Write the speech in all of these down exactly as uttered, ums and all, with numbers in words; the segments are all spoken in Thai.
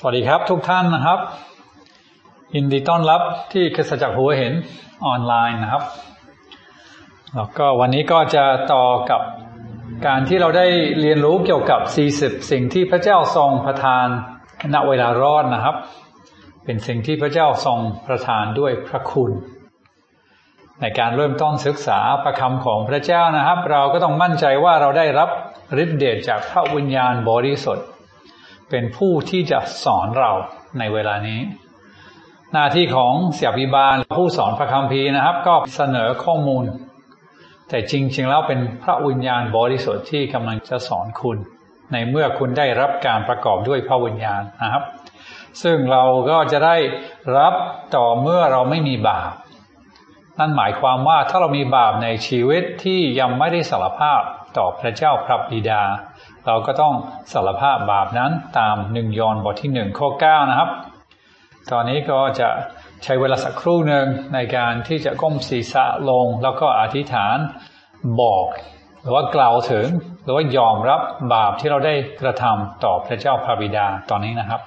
วัสดีครับทุกท่านนะครับยินดีต้อนรับที่คริสตจักรหัวเห็นออนไลน์นะครับแล้วก็วันนี้ก็จะต่อกับการที่เราได้เรียนรู้เกี่ยวกับสี่สิบสิ่งที่พระเจ้าทรงประทานณเวลารอดนะครับเป็นสิ่งที่พระเจ้าทรงประทานด้วยพระคุณในการเริ่มต้นศึกษาพระคำของพระเจ้านะครับเราก็ต้องมั่นใจว่าเราได้รับฤทธิ์เดชจากพระวิญญาณบริสุทธิ์เป็นผู้ที่จะสอนเราในเวลานี้หน้าที่ของศิษยาภิบาลผู้สอนพระคัมภีร์นะครับก็เสนอข้อมูลแต่จริงๆแล้วเป็นพระวิญญาณบริสุทธิ์ที่กำลังจะสอนคุณในเมื่อคุณได้รับการประกอบด้วยพระวิญญาณนะครับซึ่งเราก็จะได้รับต่อเมื่อเราไม่มีบาปนั่นหมายความว่าถ้าเรามีบาปในชีวิตที่ยังไม่ได้สารภาพต่อพระเจ้าพระบิดาเราก็ต้องสารภาพบาปนั้นตามหนึ่งยอห์นบทที่หนึ่งข้อเก้านะครับตอนนี้ก็จะใช้เวลาสักครู่หนึ่งในการที่จะก้มศีรษะลงแล้วก็อธิษฐานบอกหรือว่ากล่าวถึงหรือว่ายอมรับบาปที่เราได้กระทำต่อพระเจ้าพระบิดาตอนนี้นะครับ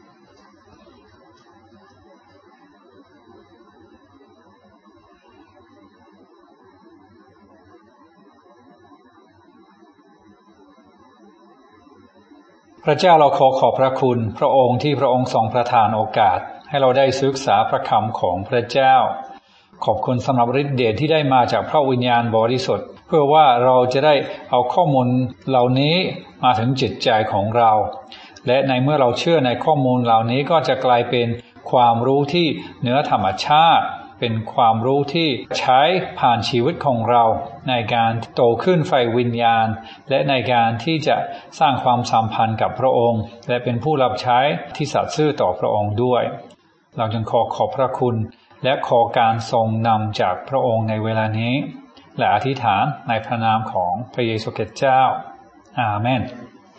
พระเจ้าเราขอขอบพระคุณพระองค์ที่พระองค์ทรงประทานโอกาสให้เราได้ศึกษาพระคำของพระเจ้าขอบคุณสำหรับฤทธิ์เดชที่ได้มาจากพระวิญญาณบริสุทธิ์เพื่อว่าเราจะได้เอาข้อมูลเหล่านี้มาถึงจิตใจของเราและในเมื่อเราเชื่อในข้อมูลเหล่านี้ก็จะกลายเป็นความรู้ที่เหนือธรรมชาติเป็นความรู้ที่ใช้ผ่านชีวิตของเราในการโตขึ้นไฟวิญญาณและในการที่จะสร้างความสัมพันธ์กับพระองค์และเป็นผู้รับใช้ที่สัตย์ซื่อต่อพระองค์ด้วยเราจึงขอขอบพระคุณและขอการทรงนำจากพระองค์ในเวลานี้และอธิษฐานในพระนามของพระเยซูคริสต์เจ้าอาเมน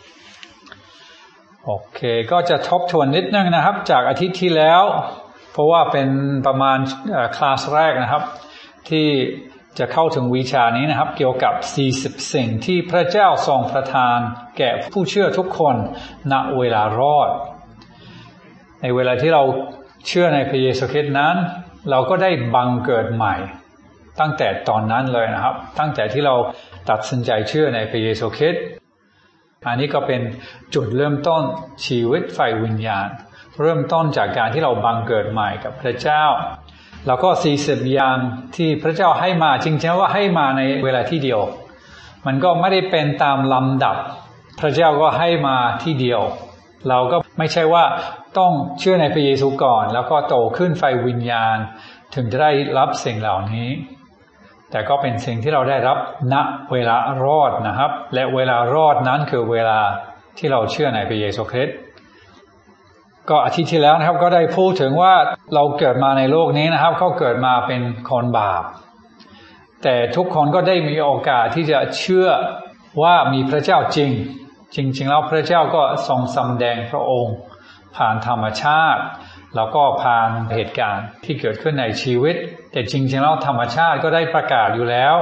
โอเคก็จะทบทวนนิดนึงนะครับจากอาทิตย์ที่แล้วเพราะว่าเป็นประมาณคลาสแรกนะครับที่จะเข้าถึงวิชานี้นะครับเกี่ยวกับสี่สิบสิ่งที่พระเจ้าทรงประทานแก่ผู้เชื่อทุกคนณเวลารอดในเวลาที่เราเชื่อในพระเยซูคริสต์นั้นเราก็ได้บังเกิดใหม่ตั้งแต่ตอนนั้นเลยนะครับตั้งแต่ที่เราตัดสินใจเชื่อในพระเยซูคริสต์อันนี้ก็เป็นจุดเริ่มต้นชีวิตไฟวิญญาณเริ่มต้นจากการที่เราบังเกิดใหม่กับพระเจ้าแล้วก็สี่สิบอย่างที่พระเจ้าให้มาจริงๆว่าให้มาในเวลาที่เดียวมันก็ไม่ได้เป็นตามลำดับพระเจ้าก็ให้มาที่เดียวเราก็ไม่ใช่ว่าต้องเชื่อในพระเยซูก่อนแล้วก็โตขึ้นไฟวิญญาณถึงจะได้รับสิ่งเหล่านี้แต่ก็เป็นสิ่งที่เราได้รับณเวลารอดนะครับและเวลารอดนั้นคือเวลาที่เราเชื่อในพระเยซูคริสต์ก็อาทิตย์ที่แล้วนะครับก็ได้พูดถึงว่าเราเกิดมาในโลกนี้นะครับเขาเกิดมาเป็นคนบาปแต่ทุกคนก็ได้มีโอกาสที่จะเชื่อว่ามีพระเจ้าจริงจริงๆแล้วพระเจ้าก็ทรงสำแดงพระองค์ผ่านธรรมชาติแล้วก็ผ่านเหตุการณ์ที่เกิดขึ้นในชีวิตแต่จริงๆแล้วธรรมชาติก็ได้ประกาศอยู่แล้ว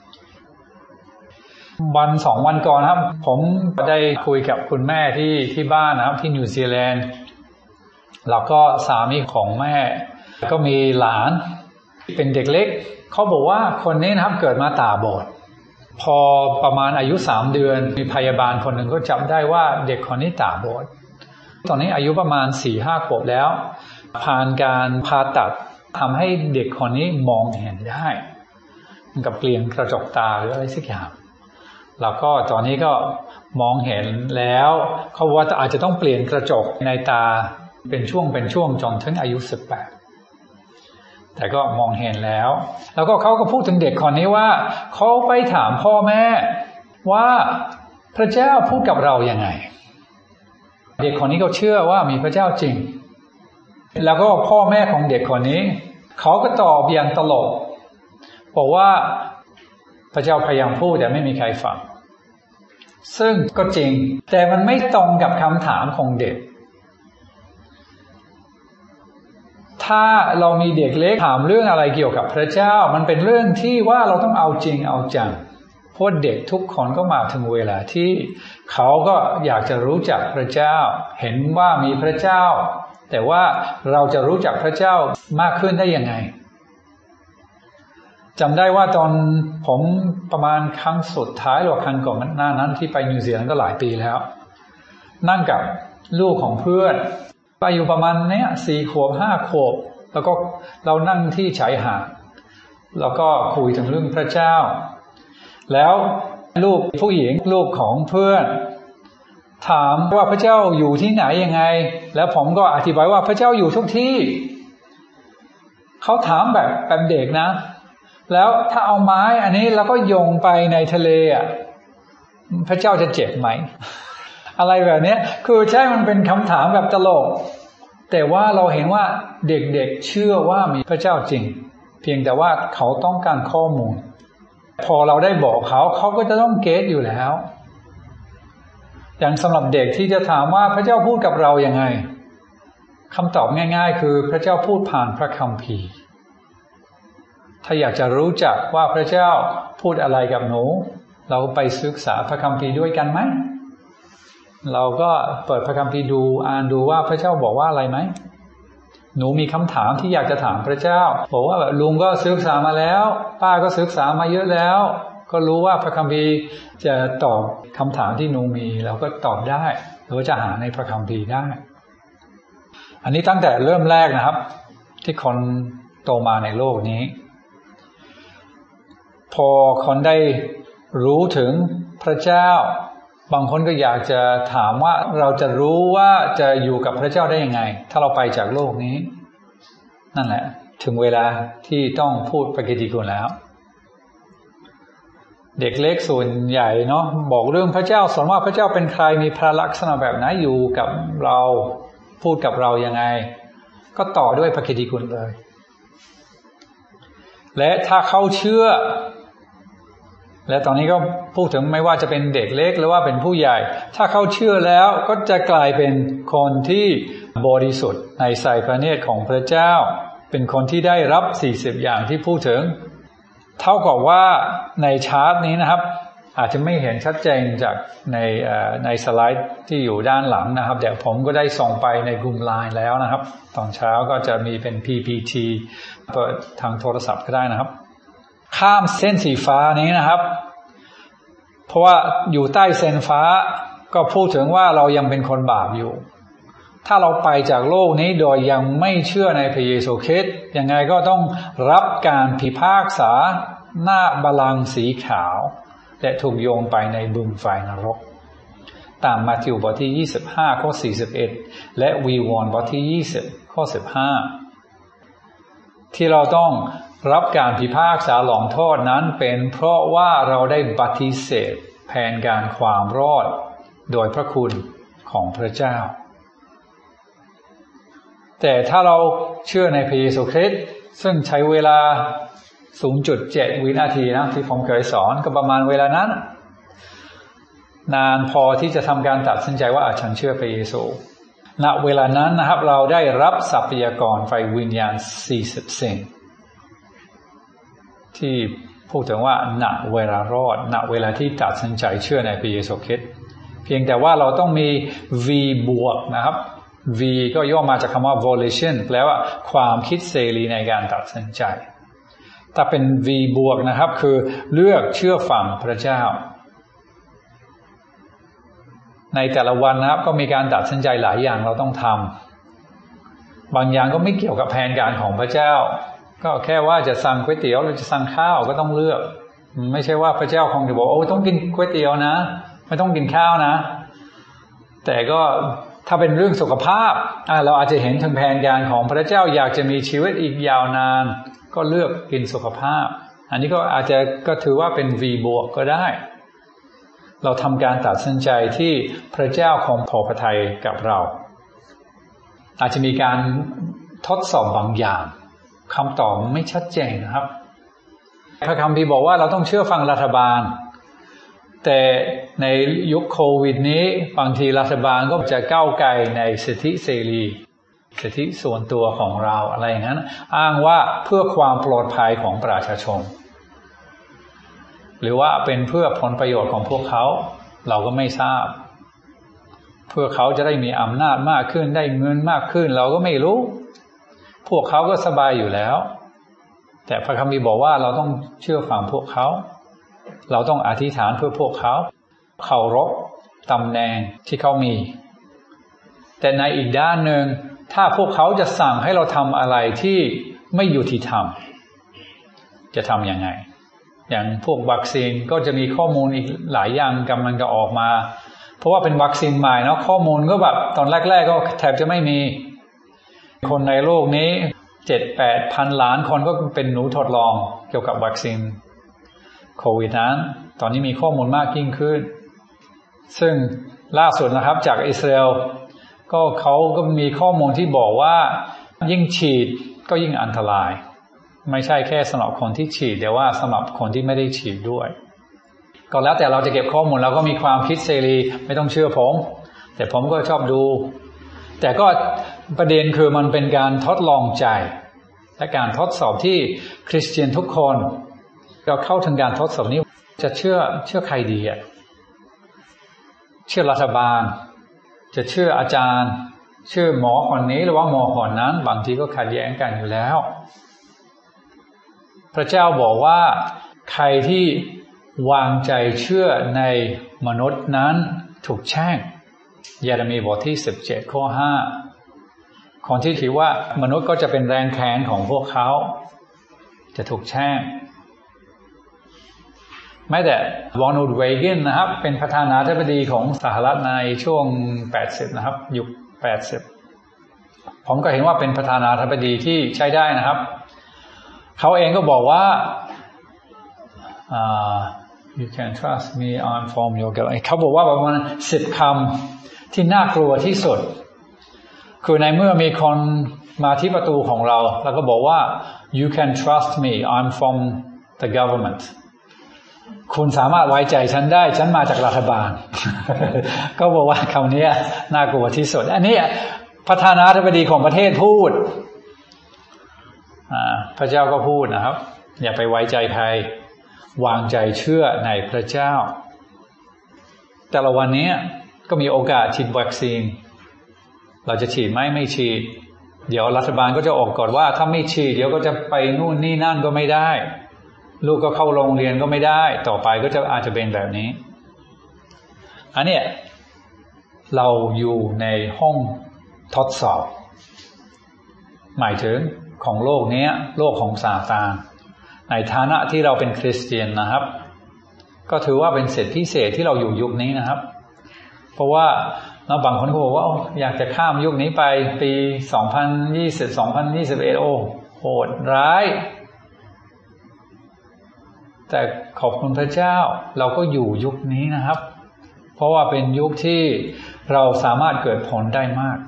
วันสองวันก่อนครับผมได้คุยกับคุณแม่ที่ที่บ้านนะครับที่นิวซีแลนด์แล้วก็สามีของแม่ก็มีหลานเป็นเด็กเล็กเขาบอกว่าคนนี้นะครับเกิดมาตาบอดพอประมาณอายุสามเดือนมีพยาบาลคนหนึ่งก็จับได้ว่าเด็กคนนี้ตาบอดตอนนี้อายุประมาณ สี่ห้า ขวบแล้วผ่านการผ่าตัดทำให้เด็กคนนี้มองเห็นได้มันกับเปลี่ยนกระจกตาหรืออะไรสักอย่างแล้วก็ตอนนี้ก็มองเห็นแล้วเขาว่าอาจจะต้องเปลี่ยนกระจกในตาเป็นช่วงเป็นช่วงจนถึงอายุสิบแปดแต่ก็มองเห็นแล้วแล้วก็เขาก็พูดถึงเด็กคนนี้ว่าเขาไปถามพ่อแม่ว่าพระเจ้าพูดกับเรายังไงเด็กคนนี้ก็เชื่อว่ามีพระเจ้าจริงแล้วก็พ่อแม่ของเด็กคนนี้เขาก็ตอบอย่างตลกบอกว่าพระเจ้าพยายามพูดแต่ไม่มีใครฟังซึ่งก็จริงแต่มันไม่ตรงกับคำถามของเด็กถ้าเรามีเด็กเล็กถามเรื่องอะไรเกี่ยวกับพระเจ้ามันเป็นเรื่องที่ว่าเราต้องเอาจริงเอาจังเพราะเด็กทุกคนก็มาถึงเวลาที่เขาก็อยากจะรู้จักพระเจ้าเห็นว่ามีพระเจ้าแต่ว่าเราจะรู้จักพระเจ้ามากขึ้นได้ยังไงจำได้ว่าตอนผมประมาณครั้งสุดท้ายหรือครั้งก่อนหน้านั้นที่ไปนิวซีแลนด์ก็หลายปีแล้วนั่งกับลูกของเพื่อนไปอยู่ประมาณเนี้ยสี่ขวบห้าขวบแล้วก็เรานั่งที่ชายหาดแล้วก็คุยถึงเรื่องพระเจ้าแล้วลูกผู้หญิงลูกของเพื่อนถามว่าพระเจ้าอยู่ที่ไหนยังไงแล้วผมก็อธิบายว่าพระเจ้าอยู่ทุกที่เขาถามแบบแบบเด็กนะแล้วถ้าเอาไม้อันนี้แล้วก็โยงไปในทะเลอ่ะพระเจ้าจะเจ็บไหม อะไรแบบนี้คือใช่มันเป็นคำถามแบบตลกแต่ว่าเราเห็นว่าเด็กๆเชื่อว่ามีพระเจ้าจริงเพียงแต่ว่าเขาต้องการข้อมูลพอเราได้บอกเขาเขาก็จะต้องเก็ทอยู่แล้วอย่างสำหรับเด็กที่จะถามว่าพระเจ้าพูดกับเรายังไงคำตอบง่ายๆคือพระเจ้าพูดผ่านพระคัมภีร์ถ้าอยากจะรู้จักว่าพระเจ้าพูดอะไรกับหนูเราไปศึกษาพระคัมภีร์ด้วยกันไหมเราก็เปิดพระคัมภีร์ดูอ่านดูว่าพระเจ้าบอกว่าอะไรไหมหนูมีคำถามที่อยากจะถามพระเจ้าบอกว่าแบบลุงก็ศึกษามาแล้วป้าก็ศึกษามาเยอะแล้วก็รู้ว่าพระคัมภีร์จะตอบคำถามที่หนูมีเราก็ตอบได้หรือจะหาในพระคัมภีร์ได้อันนี้ตั้งแต่เริ่มแรกนะครับที่คนโตมาในโลกนี้พอคนได้รู้ถึงพระเจ้าบางคนก็อยากจะถามว่าเราจะรู้ว่าจะอยู่กับพระเจ้าได้ยังไงถ้าเราไปจากโลกนี้นั่นแหละถึงเวลาที่ต้องพูดพระกิตติคุณแล้วเด็กเล็กส่วนใหญ่เนาะบอกเรื่องพระเจ้าสอนว่าพระเจ้าเป็นใครมีพระลักษณะแบบไหนอยู่กับเราพูดกับเรายังไงก็ต่อด้วยพระกิตติคุณเลยและถ้าเขาเชื่อและตอนนี้ก็พูดถึงไม่ว่าจะเป็นเด็กเล็กหรือว่าเป็นผู้ใหญ่ถ้าเขาเชื่อแล้วก็จะกลายเป็นคนที่บริสุทธิ์ในสายพระเนตรของพระเจ้าเป็นคนที่ได้รับสี่สิบอย่างที่พูดถึงเท่ากับว่าในชาร์ตนี้นะครับอาจจะไม่เห็นชัดเจนจากในในสไลด์ที่อยู่ด้านหลังนะครับเดี๋ยวผมก็ได้ส่งไปในกลุ่มไลน์แล้วนะครับตอนเช้าก็จะมีเป็น พี พี ที เปิดทางโทรศัพท์ก็ได้นะครับข้ามเส้นสีฟ้านี้นะครับเพราะว่าอยู่ใต้เส้นฟ้าก็พูดถึงว่าเรายังเป็นคนบาปอยู่ถ้าเราไปจากโลกนี้โดยยังไม่เชื่อในพระเยซูคริสต์ยังไงก็ต้องรับการพิพากษาหน้าบัลลังก์สีขาวและถูกโยงไปในบึงไฟนรกตามมัทธิวบทที่ยี่สิบห้าข้อสี่สิบเอ็ดและวีวรณ์บทที่ยี่สิบข้อสิบห้าที่เราต้องรับการพิพากษาลงโทษนั้นเป็นเพราะว่าเราได้ปฏิเสธแผนการความรอดโดยพระคุณของพระเจ้าแต่ถ้าเราเชื่อในพระเยซูคริสต์ซึ่งใช้เวลา ศูนย์จุดเจ็ด วินาทีนะที่ผมเคยสอนก็ประมาณเวลานั้นนานพอที่จะทำการตัดสินใจว่าฉันเชื่อพระเยซูณเวลานั้นนะครับเราได้รับทรัพยากรไฟวิญญาณสี่สิบสิ่งที่พูดถึงว่าณเวลารอดณเวลาที่ตัดสินใจเชื่อในพระเยซูคริสต์เพียงแต่ว่าเราต้องมี V บวกนะครับ V ก็ย่อมาจากคำว่า volition แปลว่าความคิดเสรีในการตัดสินใจถ้าเป็น V บวกนะครับคือเลือกเชื่อฟังพระเจ้าในแต่ละวันนะครับก็มีการตัดสินใจหลายอย่างเราต้องทำบางอย่างก็ไม่เกี่ยวกับแผนการของพระเจ้าก็แค่ว่าจะสั่งก๋วยเตี๋ยวหรือจะสั่งข้าวก็ต้องเลือกไม่ใช่ว่าพระเจ้าคงจะบอกโอ้ต้องกินก๋วยเตี๋ยวนะไม่ต้องกินข้าวนะแต่ก็ถ้าเป็นเรื่องสุขภาพเราอาจจะเห็นถึงแผนการของพระเจ้าอยากจะมีชีวิตอีกยาวนานก็เลือกกินสุขภาพอันนี้ก็อาจจะก็ถือว่าเป็น V บวกก็ได้เราทำการตัดสินใจที่พระเจ้าคงพอพระทัยกับเราอาจจะมีการทดสอบบางอย่างคำตอบไม่ชัดเจนนะครับพระคัมภีร์บอกว่าเราต้องเชื่อฟังรัฐบาลแต่ในยุคโควิดนี้บางทีรัฐบาลก็จะก้าวไกลในสิทธิเสรีสิทธิส่วนตัวของเราอะไรอย่างนั้นอ้างว่าเพื่อความปลอดภัยของประชาชนหรือว่าเป็นเพื่อผลประโยชน์ของพวกเขาเราก็ไม่ทราบเพื่อเขาจะได้มีอำนาจมากขึ้นได้เงินมากขึ้นเราก็ไม่รู้พวกเขาก็สบายอยู่แล้วแต่พระคัมภีร์บอกว่าเราต้องเชื่อฟังพวกเขาเราต้องอธิษฐานเพื่อพวกเขาเคารพตำแหน่งที่เขามีแต่ในอีกด้านหนึ่งถ้าพวกเขาจะสั่งให้เราทำอะไรที่ไม่ยุติธรรมจะทำยังไงอย่างพวกวัคซีนก็จะมีข้อมูลอีกหลายอย่างกำลังจะออกมาเพราะว่าเป็นวัคซีนใหม่เนาะข้อมูลก็แบบตอนแรกๆก็แทบจะไม่มีคนในโลกนี้เจ็ดแปดพันล้านคนก็เป็นหนูทดลองเกี่ยวกับวัคซีนโควิดนั้นตอนนี้มีข้อมูลมากยิ่งขึ้นซึ่งล่าสุดนะครับจากอิสราเอลก็เขาก็มีข้อมูลที่บอกว่ายิ่งฉีดก็ยิ่งอันตรายไม่ใช่แค่สำหรับคนที่ฉีดแต่ว่าสำหรับคนที่ไม่ได้ฉีดด้วยก็แล้วแต่เราจะเก็บข้อมูลเราก็มีความคิดเสรีไม่ต้องเชื่อผมแต่ผมก็ชอบดูแต่ก็ประเด็นคือมันเป็นการทดลองใจและการทดสอบที่คริสเตียนทุกคนเราเข้าถึงการทดสอบนี้จะเชื่อเชื่อใครดีอ่ะเชื่อรัฐบาลจะเชื่ออาจารย์เชื่อหมอคนนี้หรือว่าหมอคนนั้นบางทีก็ขัดแย้งกันอยู่แล้วพระเจ้าบอกว่าใครที่วางใจเชื่อในมนุษย์นั้นถูกแช่งเยเรมีบทที่สิบเจ็ดข้อห้าคนที่คิดว่ามนุษย์ก็จะเป็นแรงแค้นของพวกเขาจะถูกแช่งแม้แต่โรนัลด์ เรแกนนะครับเป็นประธานาธิบดีของสหรัฐในช่วงแปดสิบนะครับยุคแปดสิบผมก็เห็นว่าเป็นประธานาธิบดีที่ใช้ได้นะครับเขาเองก็บอกว่า uh, you can trust me I'm from your God เขาบอกว่าประมาณสิบคำที่น่ากลัวที่สุดคือในเมื่อมีคนมาที่ประตูของเราแล้วก็บอกว่า you can trust me I'm from the government คุณสามารถไว้ใจฉันได้ฉันมาจากรัฐบาล ก็บอกว่าคำนี้น่ากลัวที่สุดอันนี้ประธานาธิบดีของประเทศพูดพระเจ้าก็พูดนะครับอย่าไปไว้ใจใครวางใจเชื่อในพระเจ้าแต่ละวันนี้ก็มีโอกาสฉีดวัคซีนเราจะฉีดไหมไม่ฉีดเดี๋ยวรัฐบาลก็จะออกกฎว่าถ้าไม่ฉีดเดี๋ยวก็จะไปนู่นนี่นั่นก็ไม่ได้ลูกก็เข้าโรงเรียนก็ไม่ได้ต่อไปก็จะอาจจะเป็นแบบนี้อันนี้เราอยู่ในห้องทดสอบหมายถึงของโลกนี้โลกของซาตานในฐานะที่เราเป็นคริสเตียนนะครับก็ถือว่าเป็นสิทธิพิเศษที่เราอยู่ยุคนี้นะครับเพราะว่าเราบางคนก็บอกว่าอยากจะข้ามยุคนี้ไปปีสองพันยี่สิบ สองพันยี่สิบเอ็ดโอ้โหดร้ายแต่ขอบคุณพระเจ้าเราก็อยู่ยุคนี้นะครับเพราะว่าเป็นยุคที่เราสามารถเกิดผลได้มาก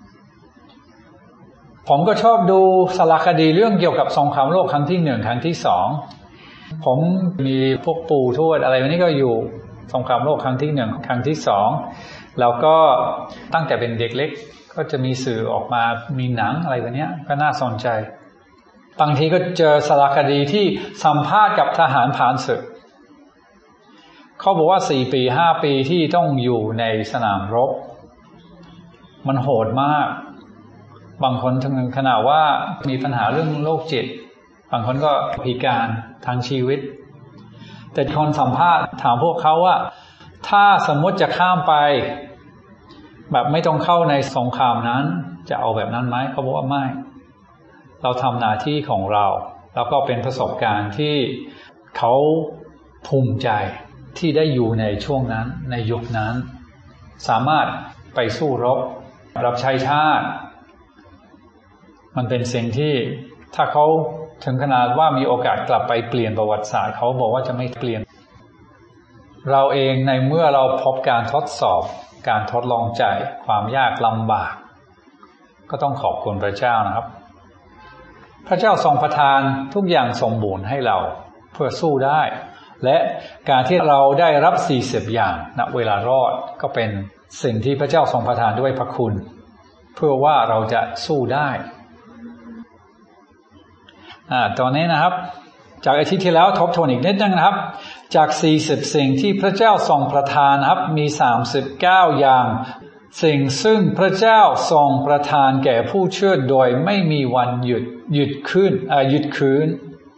ผมก็ชอบดูสารคดีเรื่องเกี่ยวกับสงครามโลกครั้งที่หนึ่งครั้งที่สองผมมีพวกปู่ทวดอะไรวันนี้ก็อยู่สงครามโลกครั้งที่หนึ่งครั้งที่สองแล้วก็ตั้งแต่เป็นเด็กเล็กก็จะมีสื่อออกมามีหนังอะไรแบบนี้ก็น่าสนใจบางทีก็เจอสารคดีที่สัมภาษณ์กับทหารผ่านศึกเขาบอกว่าสี่ปีห้าปีที่ต้องอยู่ในสนามรบมันโหดมากบางคนถึงขนาดว่ามีปัญหาเรื่องโรคจิตบางคนก็พิการทางชีวิตแต่คนสัมภาษณ์ถามพวกเขาว่าถ้าสมมติจะข้ามไปแบบไม่ต้องเข้าในสงครามนั้นจะเอาแบบนั้นไหมเขาบอกว่าไม่เราทำหน้าที่ของเราแล้วก็เป็นประสบการณ์ที่เขาภูมิใจที่ได้อยู่ในช่วงนั้นในยุคนั้นสามารถไปสู้รบรับใช้ชาติมันเป็นสิ่งที่ถ้าเขาถึงขนาดว่ามีโอกาสกลับไปเปลี่ยนประวัติศาสตร์เขาบอกว่าจะไม่เปลี่ยนเราเองในเมื่อเราพบการทดสอบการทดลองใจความยากลำบากก็ต้องขอบคุณพระเจ้านะครับพระเจ้าทรงประทานทุกอย่างสมบูรณ์ให้เราเพื่อสู้ได้และการที่เราได้รับสี่สิบอย่างณเวลารอดก็เป็นสิ่งที่พระเจ้าทรงประทานด้วยพระคุณเพื่อว่าเราจะสู้ได้อ่าตอนนี้นะครับจากอาทิตย์ที่แล้วทบทวนอีกนิดนึงนะครับจากสี่สิบสิ่งที่พระเจ้าทรงประทานนะครับมีสามสิบเก้าอย่างสิ่งซึ่งพระเจ้าทรงประทานแก่ผู้เชื่อโดยไม่มีวันหยุดหยุดคืนอ่าหยุดคืน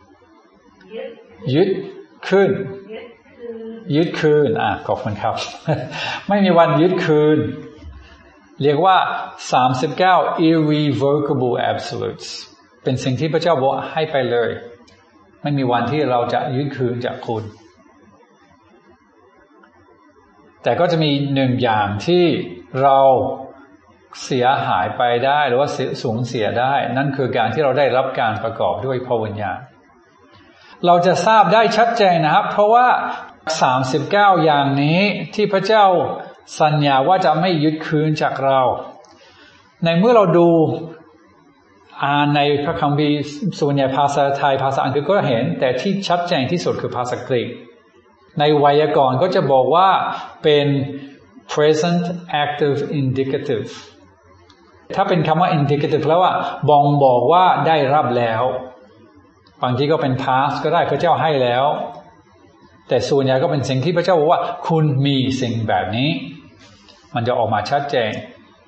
ยึดคืนยึดคืนอ่ะขอบคุณครับ ไม่มีวันยึดคืนเรียกว่าสามสิบเก้า irrevocable absolutes เป็นสิ่งที่พระเจ้าบอกให้ไปเลยไม่มีวันที่เราจะยึดคืนจากคุณแต่ก็จะมีหนึ่งอย่างที่เราเสียหายไปได้หรือว่าสูญเสียได้นั่นคือการที่เราได้รับการประกอบด้วยพระวิญญาณเราจะทราบได้ชัดเจนนะครับเพราะว่าสามสิบเก้าอย่างนี้ที่พระเจ้าสัญญาว่าจะไม่ยึดคืนจากเราในเมื่อเราดูอ่านในพระคัมภีร์ส่วนใหญ่ภาษาไทยภาษาอังกฤษก็เห็นแต่ที่ชัดเจนที่สุดคือภาษากรีกในไวยากรณ์ก็จะบอกว่าเป็น present active indicative ถ้าเป็นคำว่า indicative แล้วว่าบ่งบอกว่าได้รับแล้วบางทีก็เป็น past ก็ได้พระเจ้าให้แล้วแต่ส่วนใหญ่ก็เป็นสิ่งที่พระเจ้าบอกว่าคุณมีสิ่งแบบนี้มันจะออกมาชัดเจน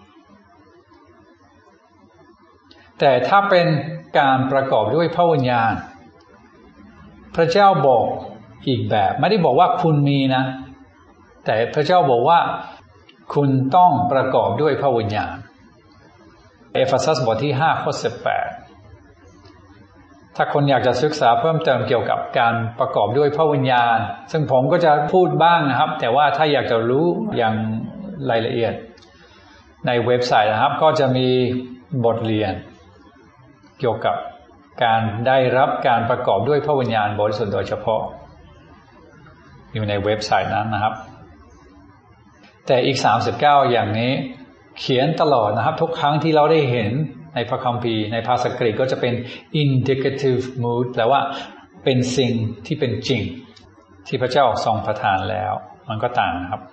แต่ถ้าเป็นการประกอบด้วยพระวิญญาณพระเจ้าบอกอีกแบบไม่ได้บอกว่าคุณมีนะแต่พระเจ้าบอกว่าคุณต้องประกอบด้วยพระวิญญาณเอเฟซัสบทที่ห้าข้อสิบแปดถ้าคนอยากจะศึกษาเพิ่มเติมเกี่ยวกับการประกอบด้วยพระวิญญาณซึ่งผมก็จะพูดบ้างนะครับแต่ว่าถ้าอยากจะรู้อย่างรายละเอียดในเว็บไซต์นะครับก็จะมีบทเรียนเกี่ยวกับการได้รับการประกอบด้วยพระวิญญาณบริสุทธิ์โดยเฉพาะอยู่ในเว็บไซต์นั้นนะครับแต่อีกสามสิบเก้าอย่างนี้เขียนตลอดนะครับทุกครั้งที่เราได้เห็นในพระคัมภีร์ในภาษากรีกก็จะเป็น indicative mood แปลว่าเป็นสิ่งที่เป็นจริงที่พระเจ้าทรงประทานแล้วมันก็ต่างนะครับ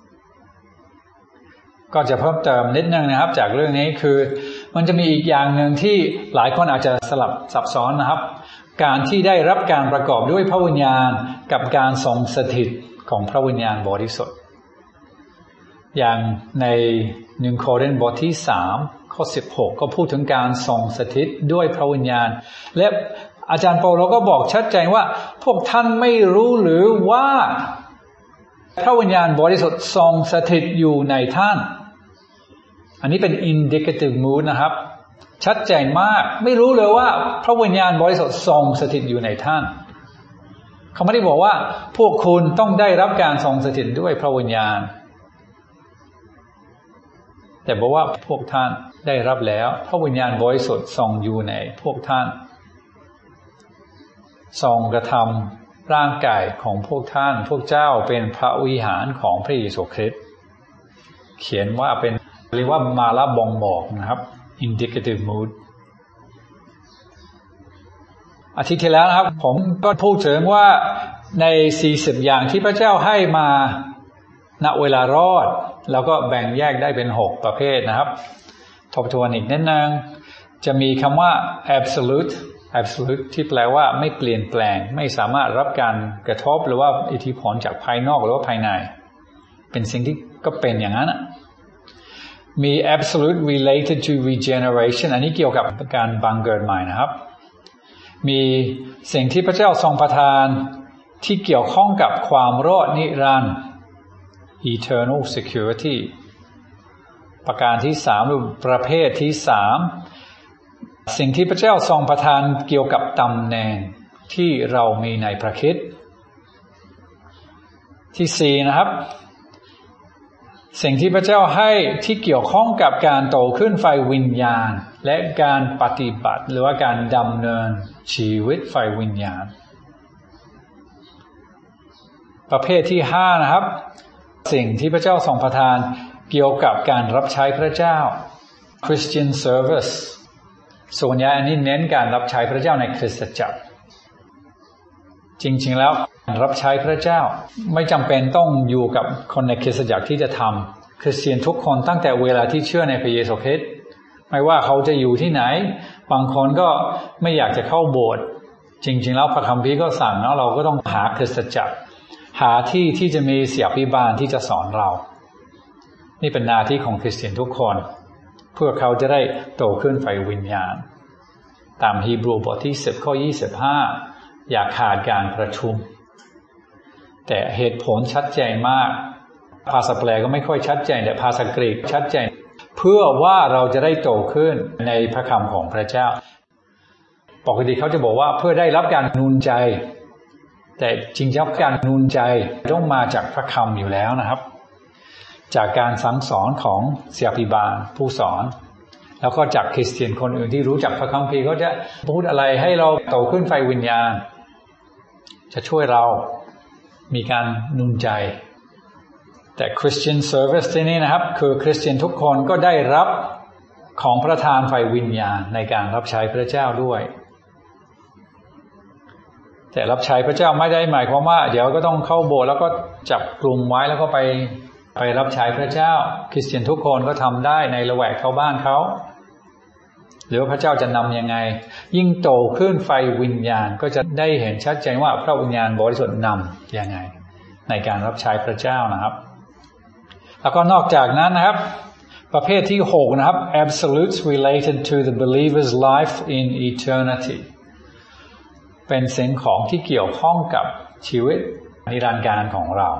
ก็จะเพิ่มเติมนิดนึงนะครับจากเรื่องนี้คือมันจะมีอีกอย่างหนึ่งที่หลายคนอาจจะสลับซับซ้อนนะครับการที่ได้รับการประกอบด้วยพระวิญญาณกับการทรงสถิตของพระวิญญาณบริสุทธิ์อย่างในหนึ่งโครินธ์บทที่สามข้อสิบหกก็พูดถึงการทรงสถิตด้วยพระวิญญาณและอาจารย์เปาโลก็บอกชัดเจนว่าพวกท่านไม่รู้หรือว่าพระวิญญาณบริสุทธิ์ทรงสถิตอยู่ในท่านอันนี้เป็น indicative mood นะครับชัดเจนมากไม่รู้เลยว่าพระวิญญาณบริสุทธิ์ทรงสถิตอยู่ในท่านเขาไม่ได้บอกว่าพวกคุณต้องได้รับการทรงสถิตด้วยพระวิญญาณแต่บอกว่าพวกท่านได้รับแล้วพระวิญญาณบริสุทธิ์ทรงอยู่ในพวกท่านทรงกระทำร่างกายของพวกท่านพวกเจ้าเป็นพระวิหารของพระเยซูคริสต์เขียนว่าเป็นเรียกว่ามาละบ่งบอกนะครับ indicative mood อาทิตย์ที่แล้วนะครับผมก็พูดถึงว่าในสี่สิบอย่างที่พระเจ้าให้มาณเวลารอดแล้วก็แบ่งแยกได้เป็นหกประเภทนะครับทบทวนอีกนิดนึงจะมีคำว่า absolute absolute ที่แปลว่าไม่เปลี่ยนแปลงไม่สามารถรับการกระทบหรือว่าอิทธิพลจากภายนอกหรือว่าภายในเป็นสิ่งที่ก็เป็นอย่างนั้นมี absolute related to regeneration อันนี้เกี่ยวกับการบังเกิดใหม่นะครับมีสิ่งที่พระเจ้าทรงประทานที่เกี่ยวข้องกับความรอดนิรันดร์ eternal security ประการที่สามหรือประเภทที่สามสิ่งที่พระเจ้าทรงประทานเกี่ยวกับตำแหน่งที่เรามีในพระคริสต์ที่สี่นะครับสิ่งที่พระเจ้าให้ที่เกี่ยวข้องกับการโตขึ้นฝ่ายวิญญาณและการปฏิบัติหรือว่าการดำเนินชีวิตฝ่ายวิญญาณประเภทที่ห้านะครับสิ่งที่พระเจ้าทรงประทานเกี่ยวกับการรับใช้พระเจ้า Christian service ส่วนใหญ่อันนี้เน้นการรับใช้พระเจ้าในคริสตจักรจริงๆแล้วรับใช้พระเจ้าไม่จำเป็นต้องอยู่กับคนในคริสตจักรที่จะทำคริสเตียนทุกคนตั้งแต่เวลาที่เชื่อในพระเยซูคริสต์ไม่ว่าเขาจะอยู่ที่ไหนบางคนก็ไม่อยากจะเข้าโบสถ์จริงๆแล้วพระคัมภีร์ก็สั่งเนาะเราก็ต้องหาคริสตจักรหาที่ที่จะมีศิษยาภิบาลที่จะสอนเรานี่เป็นหน้าที่ของคริสเตียนทุกคนเพื่อเขาจะได้โตขึ้นฝ่ายวิญญาณตามฮีบรูบทที่สิบข้อยี่สิบห้าอย่าขาดการประชุมแต่เหตุผลชัดเจนมากภาษาแปลก็ไม่ค่อยชัดเจนแต่ภาษากรีกชัดเจนเพื่อว่าเราจะได้โตขึ้นในพระคำของพระเจ้าปกติเขาจะบอกว่าเพื่อได้รับการนูนใจแต่จริงๆการนูนใจต้องมาจากพระคำอยู่แล้วนะครับจากการสั่งสอนของศิษยาภิบาลผู้สอนแล้วก็จากคริสเตียนคนอื่นที่รู้จักพระคัมภีร์ก็จะพูดอะไรให้เราโตขึ้นไฟวิญญาณจะช่วยเรามีการนูนใจแต่ Christian Service ที่นี่นะครับคือคริสเตียนทุกคนก็ได้รับของประทานไฟวิญญาณในการรับใช้พระเจ้าด้วยแต่รับใช้พระเจ้าไม่ได้หมายความว่าเดี๋ยวก็ต้องเข้าโบสถ์แล้วก็จับกลุ่มไว้แล้วก็ไปไปรับใช้พระเจ้าคริสเตียนทุกคนก็ทำได้ในละแวกเข้าบ้านเขาหรือพระเจ้าจะนำยังไงยิ่งโตขึ้นไฟวิญญาณก็จะได้เห็นชัดเจนว่าพระวิญญาณบริสุทธิ์นำยังไงในการรับใช้พระเจ้านะครับแล้วก็นอกจากนั้นนะครับประเภทที่หกนะครับ absolutes related to the believer's life in eternity เป็นสิ่งของที่เกี่ยวข้องกับชีวิตนิรันดร์การของเรา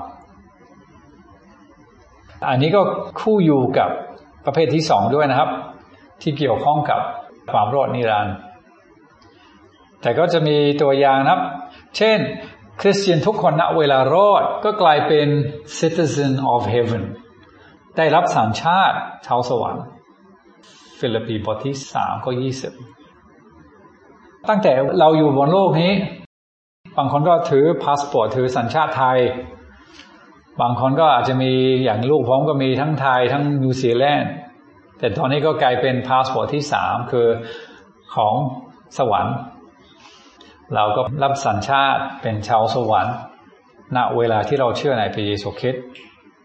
อันนี้ก็คู่อยู่กับประเภทที่สองด้วยนะครับที่เกี่ยวข้องกับความรอดนิรันดร์แต่ก็จะมีตัวอย่างนะครับเช่นคริสเตียนทุกคนณเวลารอดก็กลายเป็น citizen of heaven ได้รับสัญชาติชาวสวรรค์ฟิลิปปีบทที่สามข้อยี่สิบตั้งแต่เราอยู่บนโลกนี้บางคนก็ถือพาสปอร์ตถือสัญชาติไทยบางคนก็อาจจะมีอย่างลูกผมก็มีทั้งไทยทั้งนิวซีแลนด์แต่ตอนนี้ก็กลายเป็นพาสปอร์ตที่สามคือของสวรรค์เราก็รับสัญชาติเป็นชาวสวรรค์ณเวลาที่เราเชื่อในพระเยซูคริสต์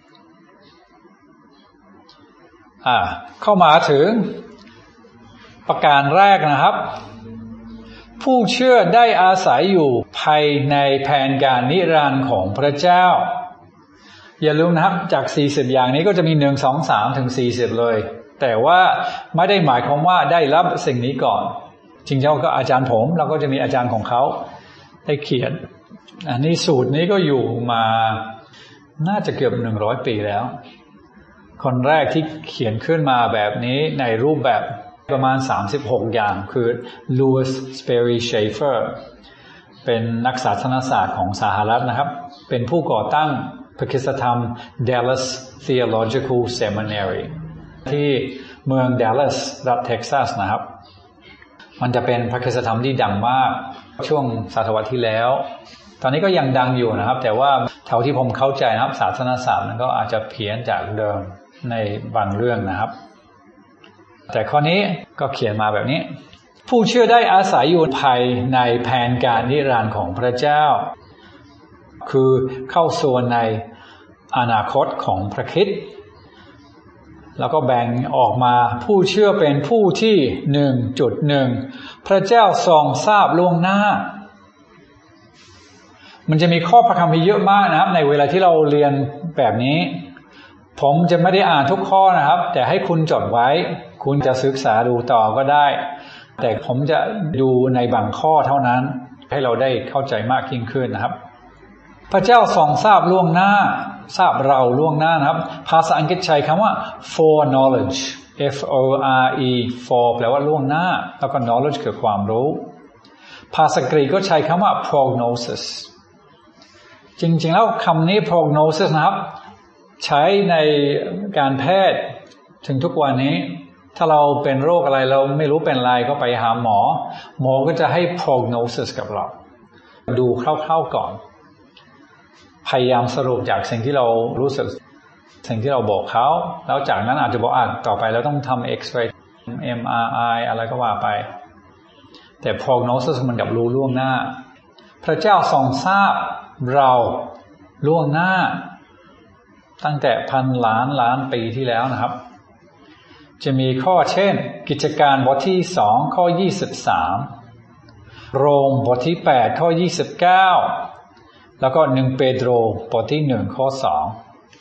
อ่าเข้ามาถึงประการแรกนะครับผู้เชื่อได้อาศัยอยู่ภายในแผนการนิรันดร์ของพระเจ้าอย่าลืมนะครับจากสี่สิบอย่างนี้ก็จะมีหนึ่ง สอง สามถึงสี่สิบเลยแต่ว่าไม่ได้หมายความว่าได้รับสิ่งนี้ก่อนจริงๆก็อาจารย์ผมแล้วก็จะมีอาจารย์ของเขาได้เขียนอันนี้สูตรนี้ก็อยู่มาน่าจะเกือบหนึ่งร้อยปีแล้วคนแรกที่เขียนขึ้นมาแบบนี้ในรูปแบบประมาณสามสิบหกอย่างคือ Louis Sperry Schaeffer เป็นนักศาสนศาสตร์ของสหรัฐนะครับเป็นผู้ก่อตั้งพระคริสตธรรม Dallas Theological Seminary ที่เมือง Dallas รัฐเท็กซัสนะครับมันจะเป็นพระคริสตธรรมที่ดังมากช่วงศตวรรษที่แล้วตอนนี้ก็ยังดังอยู่นะครับแต่ว่าเท่าที่ผมเข้าใจนะครับศาสนศาสตร์มันก็อาจจะเพี้ยนจากเดิมในบางเรื่องนะครับแต่ข้อนี้ก็เขียนมาแบบนี้ผู้เชื่อได้อาศัยอยู่ภายในแผนการนิรันดร์ของพระเจ้าคือเข้าส่วนในอนาคตของพระคริสต์แล้วก็แบ่งออกมาผู้เชื่อเป็นผู้ที่ หนึ่งจุดหนึ่ง พระเจ้าทรงทราบล่วงหน้ามันจะมีข้อพระคัมภีร์เยอะมากนะครับในเวลาที่เราเรียนแบบนี้ผมจะไม่ได้อ่านทุกข้อนะครับแต่ให้คุณจดไว้คุณจะศึกษาดูต่อก็ได้แต่ผมจะดูในบางข้อเท่านั้นให้เราได้เข้าใจมากยิ่งขึ้นนะครับพระเจ้าทรงทราบล่วงหน้าทราบเราล่วงหน้านะครับภาษาอังกฤษใช้คำว่า foreknowledge f o r e for แปลว่าล่วงหน้าแล้วก็ knowledge คือความรู้ภาษากรีกก็ใช้คำว่า prognosis จริงๆแล้วคำนี้ prognosis นะครับใช้ในการแพทย์ถึงทุกวันนี้ถ้าเราเป็นโรคอะไรเราไม่รู้เป็นอะไรก็ไปหาหมอหมอก็จะให้ prognosis กับเราดูคร่าวๆก่อนพยายามสรุปจากสิ่งที่เรารู้สึกสิ่งที่เราบอกเขาแล้วจากนั้นอาจจะบอกอ่ะต่อไปเราต้องทำ X-ray เอ็ม อาร์ ไอ อะไรก็ว่าไปแต่ prognosis มันกับรู้ล่วงหน้าพระเจ้าทรงทราบเราล่วงหน้าตั้งแต่พันล้านล้านปีที่แล้วนะครับจะมีข้อเช่นกิจการบทที่สองข้อยี่สิบสามโรมบทที่แปดข้อยี่สิบเก้าแล้วก็หนึ่งเปโตรบทที่หนึ่งข้อสอง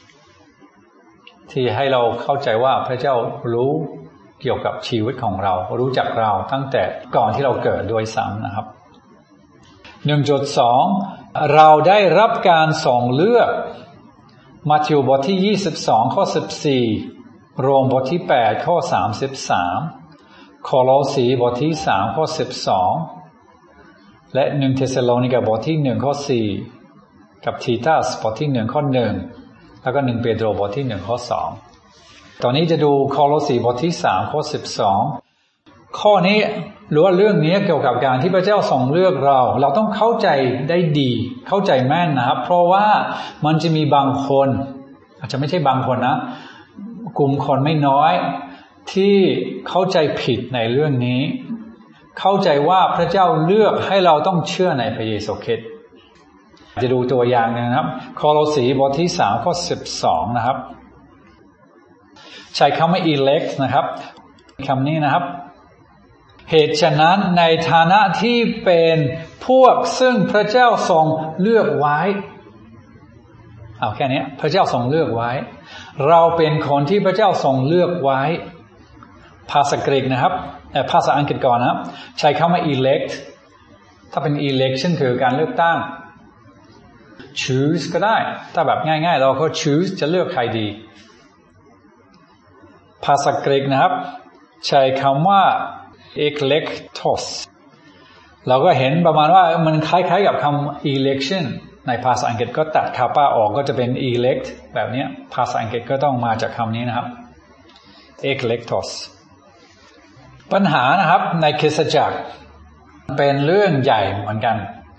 ที่ให้เราเข้าใจว่าพระเจ้ารู้เกี่ยวกับชีวิตของเรารู้จักเราตั้งแต่ก่อนที่เราเกิดด้วยซ้ำนะครับ หนึ่งจุดสอง เราได้รับการส่งเลือกมัทธิวบทที่ยี่สิบสองข้อสิบสี่โรมบทที่แปดข้อสามสิบสามโคโลสีบทที่สามข้อสิบสองและหนึ่งเธสโลนิกาบทที่หนึ่งข้อสี่กับทีตัสบทที่หนึ่งข้อหนึ่งแล้วก็หนึ่งเปโตรบทที่หนึ่งข้อสองตอนนี้จะดูโคโลสีบทที่สามข้อสิบสองข้อนี้หรือว่าเรื่องนี้เกี่ยวกับการที่พระเจ้าทรงเลือกเราเราต้องเข้าใจได้ดีเข้าใจแม่นนะครับเพราะว่ามันจะมีบางคนอาจจะไม่ใช่บางคนนะกลุ่มคนไม่น้อยที่เข้าใจผิดในเรื่องนี้เข้าใจว่าพระเจ้าเลือกให้เราต้องเชื่อในพระเยซูคริสต์จะดูตัวอย่างนะครับโคโลสีบทที่สามข้อสิบสองนะครับใช้คำว่า elect นะครับคำนี้นะครับเหตุฉะนั้นในฐานะที่เป็นพวกซึ่งพระเจ้าทรงเลือกไว้เอาแค่นี้พระเจ้าทรงเลือกไว้เราเป็นคนที่พระเจ้าทรงเลือกไว้ภาษากรีกนะครับภาษาอังกฤษก่อนนะครับใช้คำว่า elect ถ้าเป็น election คือการเลือกตั้ง choose ก็ได้ถ้าแบบง่ายๆเราก็ choose จะเลือกใครดีภาษากรีกนะครับใช้คำว่า eklektos เราก็เห็นประมาณว่ามันคล้ายๆกับคำ election ในภาษาอังกฤษก็ตัดคาป้าออกก็จะเป็น elect แบบนี้ภาษาอังกฤษก็ต้องมาจากคำนี้นะครับ eklektos ปัญหานะครับในคริสตจักรเป็นเรื่องใหญ่เหมือนกัน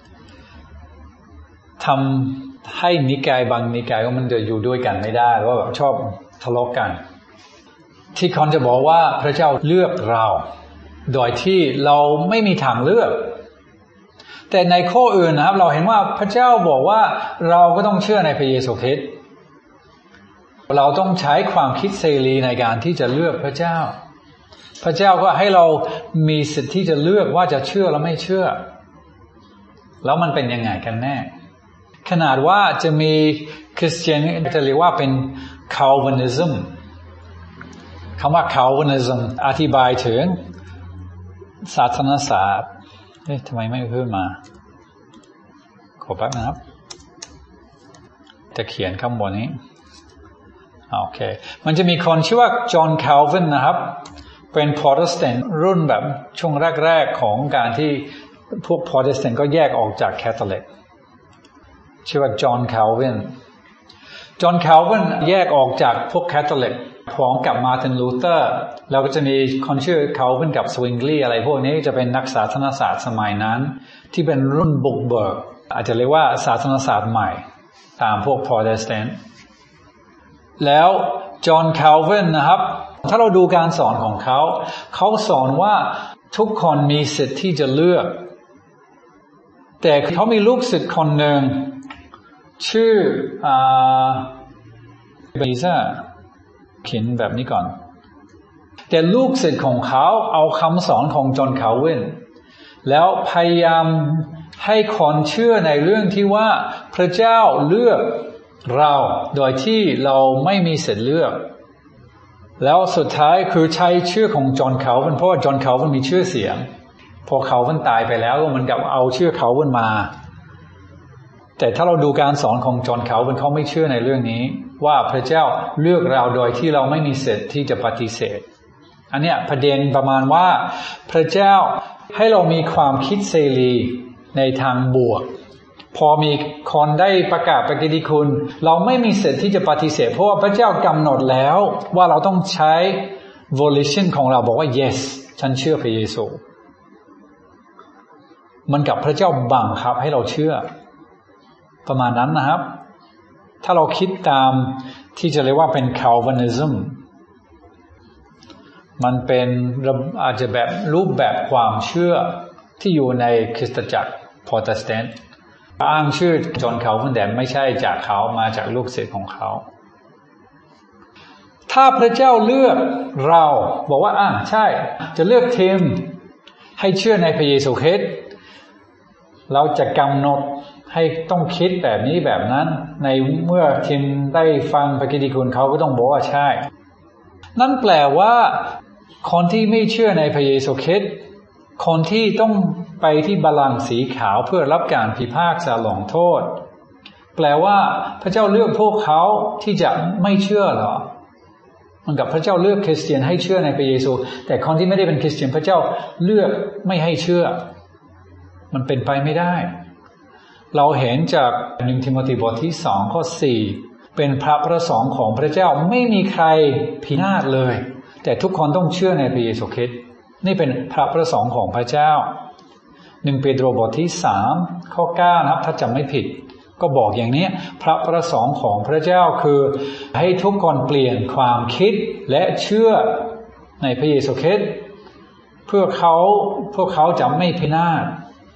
ทำให้นิกายบางนิกายว่ามันจะอยู่ด้วยกันไม่ได้ว่าแบบชอบทะเลาะกันที่คนจะบอกว่าพระเจ้าเลือกเราโดยที่เราไม่มีทางเลือกแต่ในข้ออื่นนะครับเราเห็นว่าพระเจ้าบอกว่าเราก็ต้องเชื่อในพระเยซูคริสต์เราต้องใช้ความคิดเสรีในการที่จะเลือกพระเจ้าพระเจ้าก็ให้เรามีสิทธิ์ที่จะเลือกว่าจะเชื่อหรือไม่เชื่อแล้วมันเป็นยังไงกันแน่ขนาดว่าจะมีคริสเตียนจะเรียกว่าเป็น Calvinism คำว่า Calvinism อธิบายถึงศาสนศาสตร์เอ๊ะทำไมไม่ขึ้นมาขอแป๊บนะครับจะเขียนคำบนนี้โอเคมันจะมีคนชื่อว่าจอห์นแคลวินนะครับเป็น Protestant รุ่นแบบช่วงแรกๆของการที่พวก Protestant ก็แยกออกจาก Catholic ชื่อว่าจอห์นแคลวินจอห์นแคลวินแยกออกจากพวก Catholic พร้อมกับมาร์ตินลูเทอร์แล้วก็จะมีคนชื่อแคลวินกับสวิงลีย์อะไรพวกนี้จะเป็นนักศาสนศาสตร์สมัยนั้นที่เป็นรุ่นบุกเบิกอาจจะเรียกว่าศาสนศาสตร์ใหม่ตามพวก Protestant แล้วจอห์นแคลวินนะครับถ้าเราดูการสอนของเขาเขาสอนว่าทุกคนมีสิทธิ์ที่จะเลือกแต่เขามีลูกศิษย์คนหนึ่งชื่ออ่าเบซ่าเขียนแบบนี้ก่อนแต่ลูกศิษย์ของเขาเอาคำสอนของจอห์นแคลวินแล้วพยายามให้คนเชื่อในเรื่องที่ว่าพระเจ้าเลือกเราโดยที่เราไม่มีสิทธิ์เลือกแล้วสุดท้ายคือใช้ชื่อของจอห์นแคลวินเพราะว่าจอห์นแคลวินมีชื่อเสียงพอแคลวินตายไปแล้วก็เหมือนกับเอาชื่อแคลวินมาแต่ถ้าเราดูการสอนของจอห์นแคลวินเขาไม่เชื่อในเรื่องนี้ว่าพระเจ้าเลือกเราโดยที่เราไม่มีสิทธิ์ที่จะปฏิเสธอันเนี้ยประเด็นประมาณว่าพระเจ้าให้เรามีความคิดเสรีในทางบวกพอมีคนได้ประกาศพระกิตติคุณเราไม่มีสิทธิ์ที่จะปฏิเสธเพราะว่าพระเจ้ากำหนดแล้วว่าเราต้องใช้ volition ของเราบอกว่า yes ฉันเชื่อพระเยซูมันกับพระเจ้าบังคับให้เราเชื่อประมาณนั้นนะครับถ้าเราคิดตามที่จะเรียกว่าเป็น Calvinism มันเป็นอาจจะแบบรูปแบบความเชื่อที่อยู่ในคริสตจักร Protestant อ้างชื่อจอห์นแคลวินแต่ไม่ใช่จากเขามาจากลูกศิษย์ของเขาถ้าพระเจ้าเลือกเราบอกว่าอ่ะใช่จะเลือกทีมให้เชื่อในพระเยซูคริสต์เราจะกำหนดให้ต้องคิดแบบนี้แบบนั้นในเมื่อทิมได้ฟังพระกิตติคุณเขาก็ต้องบอกว่าใช่นั่นแปลว่าคนที่ไม่เชื่อในพระเยซูคริสต์คนที่ต้องไปที่บัลลังก์สีขาวเพื่อรับการพิพากษาลงโทษแปลว่าพระเจ้าเลือกพวกเขาที่จะไม่เชื่อหรอเหมือนกับพระเจ้าเลือกคริสเตียนให้เชื่อในพระเยซูแต่คนที่ไม่ได้เป็นคริสเตียนพระเจ้าเลือกไม่ให้เชื่อมันเป็นไปไม่ได้เราเห็นจากหนึ่งทิโมธีบทที่สองข้อสี่เป็นพระประสงค์ของพระเจ้าไม่มีใครพินาศเลยแต่ทุกคนต้องเชื่อในพระเยซูคริสต์นี่เป็นพระประสงค์ของพระเจ้าหนึ่งเปโตรบทที่สามข้อเก้านะครับถ้าจำไม่ผิดก็บอกอย่างนี้พระประสงค์ของพระเจ้าคือให้ทุกคนเปลี่ยนความคิดและเชื่อในพระเยซูคริสต์เพื่อเขาพวกเขาจะไม่พินาศ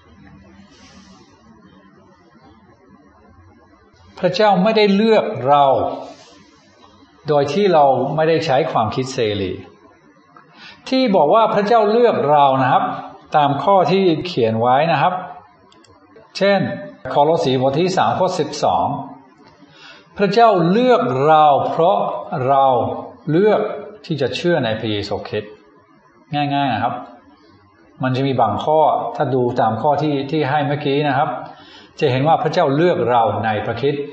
พระเจ้าไม่ได้เลือกเราโดยที่เราไม่ได้ใช้ความคิดเสรีที่บอกว่าพระเจ้าเลือกเรานะครับตามข้อที่เขียนไว้นะครับเช่นโคโลสีบทที่สามข้อสิบสองพระเจ้าเลือกเราเพราะเราเลือกที่จะเชื่อในพระเยซูคริสต์ง่ายๆนะครับมันจะมีบางข้อถ้าดูตามข้อที่ที่ให้เมื่อกี้นะครับจะเห็นว่าพระเจ้าเลือกเราในพระคริสต์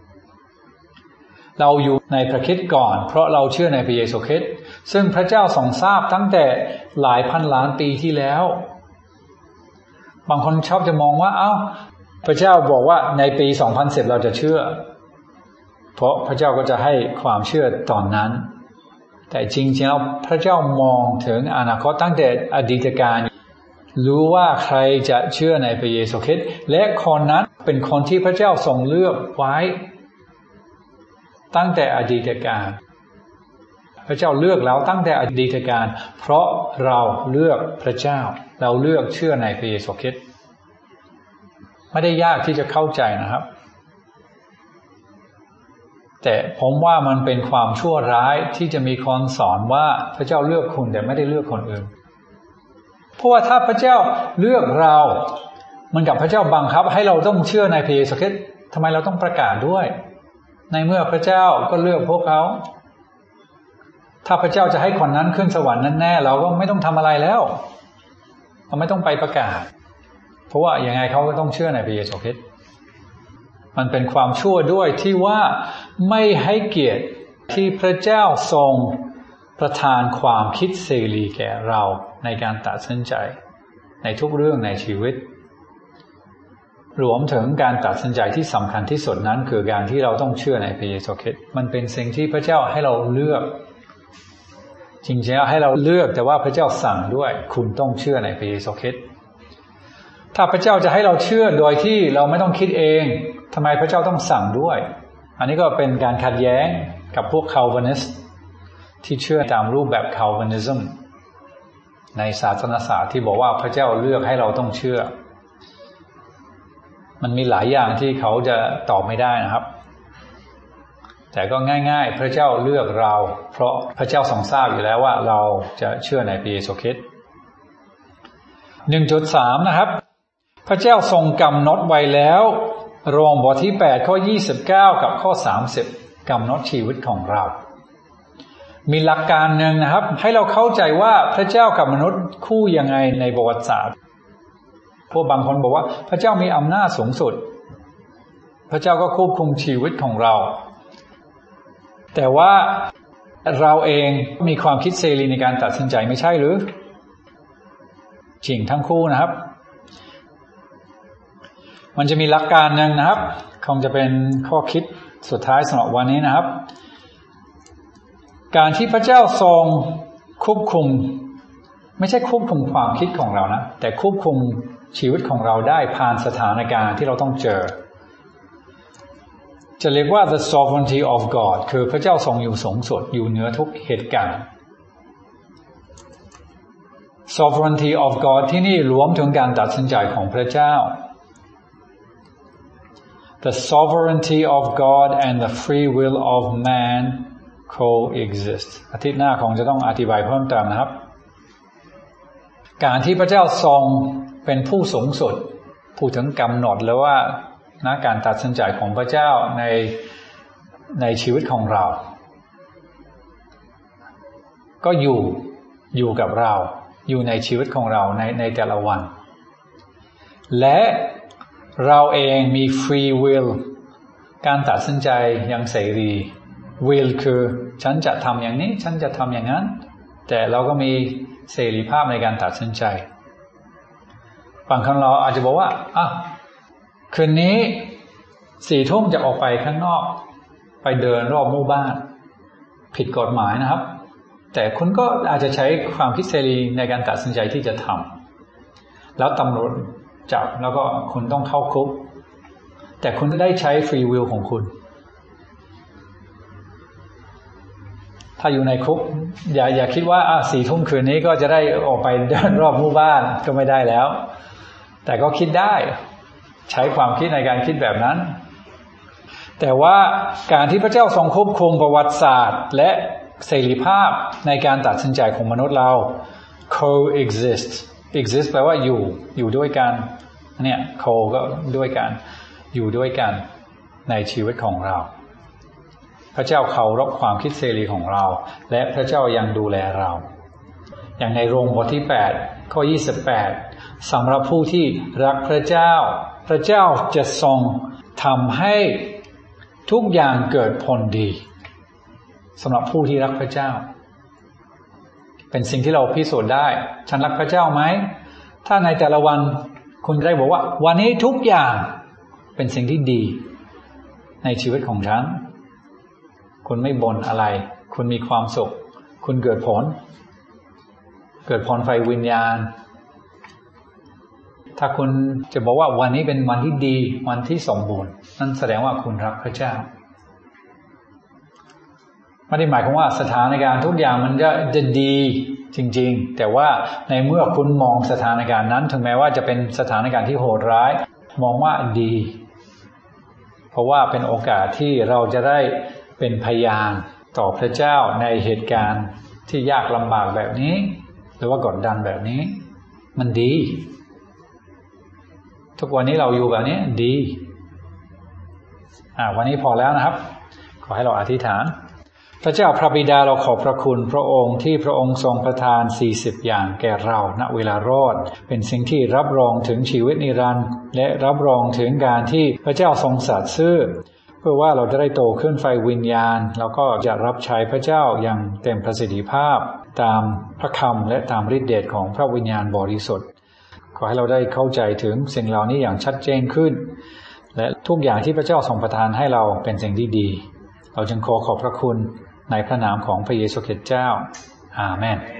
เราอยู่ในพระคริสต์ก่อนเพราะเราเชื่อในพระเยซูคริสต์ซึ่งพระเจ้าทรงทราบตั้งแต่หลายพันล้านปีที่แล้วบางคนชอบจะมองว่าเอ้าพระเจ้าบอกว่าในปีสองพันสิบเราจะเชื่อเพราะพระเจ้าก็จะให้ความเชื่อตอนนั้นแต่จริงๆแล้วพระเจ้ามองถึงอนาคตตั้งแต่อดีตการรู้ว่าใครจะเชื่อในพระเยซูคริสต์และคนนั้นเป็นคนที่พระเจ้าทรงเลือกไว้ตั้งแต่อดีตการพระเจ้าเลือกเราตั้งแต่อดีตการเพราะเราเลือกพระเจ้าเราเลือกเชื่อในพระเยซูคริสต์ไม่ได้ยากที่จะเข้าใจนะครับแต่ผมว่ามันเป็นความชั่วร้ายที่จะมีคนสอนว่าพระเจ้าเลือกคุณแต่ไม่ได้เลือกคนอื่นเพราะว่าถ้าพระเจ้าเลือกเรามันกับพระเจ้าบังคับให้เราต้องเชื่อในพระเยซูคริสต์ทำไมเราต้องประกาศด้วยในเมื่อพระเจ้าก็เลือกพวกเขาถ้าพระเจ้าจะให้คนนั้นขึ้นสวรรค์นั้นแน่เราก็ไม่ต้องทำอะไรแล้วเราไม่ต้องไปประกาศเพราะว่ายังไงเขาก็ต้องเชื่อในพระเยซูคริสต์มันเป็นความชั่วด้วยที่ว่าไม่ให้เกียรติที่พระเจ้าทรงประทานความคิดเสรีแก่เราในการตัดสินใจในทุกเรื่องในชีวิตรวมถึงการตัดสินใจที่สำคัญที่สุดนั้นคือการที่เราต้องเชื่อในพระเยซูคริสต์มันเป็นสิ่งที่พระเจ้าให้เราเลือกจริงๆให้เราเลือกแต่ว่าพระเจ้าสั่งด้วยคุณต้องเชื่อในพระเยซูคริสต์ถ้าพระเจ้าจะให้เราเชื่อโดยที่เราไม่ต้องคิดเองทำไมพระเจ้าต้องสั่งด้วยอันนี้ก็เป็นการขัดแย้งกับพวกคาลวินิสต์ที่เชื่อตามรูปแบบคาลวินิซึมในศาสนศาสตร์ที่บอกว่าพระเจ้าเลือกให้เราต้องเชื่อมันมีหลายอย่างที่เขาจะตอบไม่ได้นะครับแต่ก็ง่ายๆพระเจ้าเลือกเราเพราะพระเจ้าทรงทราบอยู่แล้วว่าเราจะเชื่อในพระเยซูคริสต์ หนึ่งจุดสาม นะครับพระเจ้าทรงกำหนดไว้แล้วโรมบทที่แปดข้อยี่สิบเก้ากับข้อสามสิบกำหนดชีวิตของเรามีหลักการหนึ่งนะครับให้เราเข้าใจว่าพระเจ้ากับมนุษย์คู่ยังไงในประวัติศาสตร์พวกบางคนบอกว่าพระเจ้ามีอำนาจสูงสุดพระเจ้าก็ควบคุมชีวิตของเราแต่ว่าเราเองมีความคิดเสรีในการตัดสินใจไม่ใช่หรือจริงทั้งคู่นะครับมันจะมีหลักการหนึ่งนะครับคงจะเป็นข้อคิดสุดท้ายสำหรับวันนี้นะครับการที่พระเจ้าทรงควบคุมไม่ใช่ควบคุมความคิดของเรานะแต่ควบคุมชีวิตของเราได้ผ่านสถานการณ์ที่เราต้องเจอจะเรียกว่า the sovereignty of God คือพระเจ้าทรงอยู่สูงสุดอยู่เหนือทุกเหตุการณ์ sovereignty of God ที่นี่รวมถึงการตัดสินใจของพระเจ้า the sovereignty of God and the free will of man coexist อาทิตย์หน้าคงจะต้องอธิบายเพิ่มเติมนะครับการที่พระเจ้าทรงเป็นผู้สูงสุดพูดถึงกำหนดแล้วว่านะการตัดสินใจของพระเจ้าในในชีวิตของเราก็อยู่อยู่กับเราอยู่ในชีวิตของเราในในแต่ละวันและเราเองมี free will การตัดสินใจอย่างเสรี will คือฉันจะทำอย่างนี้ฉันจะทำอย่างนั้นแต่เราก็มีเสรีภาพในการตัดสินใจบางครั้งเราอาจจะบอกว่าอ่ะคืนนี้สี่ทุ่มจะออกไปข้างนอกไปเดินรอบหมู่บ้านผิดกฎหมายนะครับแต่คุณก็อาจจะใช้ความคิดเสรีในการตัดสินใจที่จะทำแล้วตำรวจจับแล้วก็คุณต้องเข้าคุกแต่คุณได้ใช้ฟรีวิลของคุณถ้าอยู่ในคุกอย่าอย่าคิดว่าอ่ะสี่ทุ่มคืนนี้ก็จะได้ออกไปเดินรอบหมู่บ้านก็ไม่ได้แล้วแต่ก็คิดได้ใช้ความคิดในการคิดแบบนั้นแต่ว่าการที่พระเจ้าทรงควบคุมประวัติศาสตร์และเสรีภาพในการตัดสินใจของมนุษย์เรา coexist exist แปลว่าอยู่อยู่ด้วยกันเนี่ย co ก็ด้วยกันอยู่ด้วยกันในชีวิตของเราพระเจ้าเคารพความคิดเสรีของเราและพระเจ้ายังดูแลเราอย่างในโรมบทที่แปดข้อยี่สิบแปดสำหรับผู้ที่รักพระเจ้าพระเจ้าจะทรงทำให้ทุกอย่างเกิดผลดีสำหรับผู้ที่รักพระเจ้าเป็นสิ่งที่เราพิสูจน์ได้ฉันรักพระเจ้าไหมถ้าในแต่ละวันคุณได้บอกว่าวันนี้ทุกอย่างเป็นสิ่งที่ดีในชีวิตของฉันคุณไม่บ่นอะไรคุณมีความสุขคุณเกิดผลเกิดผลไฟวิญญาณถ้าคุณจะบอกว่าวันนี้เป็นวันที่ดีวันที่สมบูรณ์นั่นแสดงว่าคุณรักพระเจ้าไม่ได้หมายความว่าสถานการณ์ทุกอย่างมันจะจะดีจริงๆแต่ว่าในเมื่อคุณมองสถานการณ์นั้นถึงแม้ว่าจะเป็นสถานการณ์ที่โหดร้ายมองว่าดีเพราะว่าเป็นโอกาสที่เราจะได้เป็นพยานต่อพระเจ้าในเหตุการณ์ที่ยากลำบากแบบนี้หรือว่ากดดันแบบนี้มันดีทุกวันนี้เราอยู่แบบนี้ดีอ่าวันนี้พอแล้วนะครับขอให้เราอธิษฐานพระเจ้าพระบิดาเราขอบพระคุณพระองค์ที่พระองค์ทรงประทานสี่สิบอย่างแก่เราณเวลารอดเป็นสิ่งที่รับรองถึงชีวิตนิรันดร์และรับรองถึงการที่พระเจ้าทรงสัตย์ซื่อเพื่อว่าเราจะได้โตขึ้นไฟวิญญาณแล้วก็จะรับใช้พระเจ้าอย่างเต็มประสิทธิภาพตามพระคำและตามฤทธิเดชของพระวิญญาณบริสุทธิ์ขอให้เราได้เข้าใจถึงสิ่งเหล่านี้อย่างชัดเจนขึ้นและทุกอย่างที่พระเจ้าทรงประทานให้เราเป็นสิ่งที่ดีเราจึงขอขอบพระคุณในพระนามของพระเยซูคริสต์เจ้าอาเมน